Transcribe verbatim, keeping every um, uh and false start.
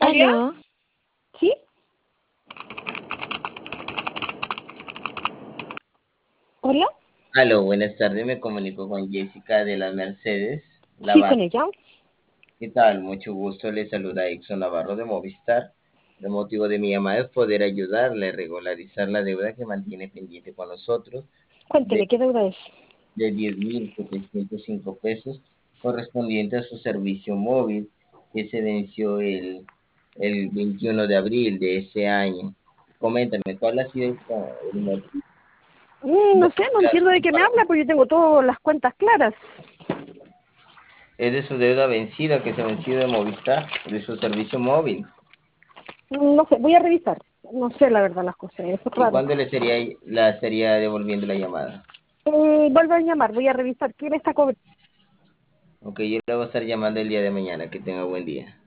Natalia? Aló, ¿Sí? ¿Hola? Aló, buenas tardes, me comunico con Jessica de las Mercedes, la Sí, banda. con ella. ¿Qué tal? Mucho gusto, le saluda Exxon Navarro de Movistar. El motivo de mi llamada es poder ayudarle a regularizar la deuda que mantiene pendiente con nosotros de, Cuénteme, ¿qué deuda es? de diez mil setecientos cinco pesos correspondiente a su servicio móvil que se venció el, el veintiuno de abril de este año. Coméntame, ¿cuál ha sido el, el motivo? Mm, no sé, no entiendo de qué me habla, porque yo tengo todas las cuentas claras. Es de su deuda vencida que se ha vencido de Movistar, de su servicio móvil. Mm, No sé, voy a revisar. No sé la verdad las cosas, eso es ¿Y raro. cuándo le estaría, la estaría devolviendo la llamada? Mm, vuelvo a llamar, voy a revisar. ¿Quién está cobrando? Ok, yo le voy a estar llamando el día de mañana. Que tenga buen día.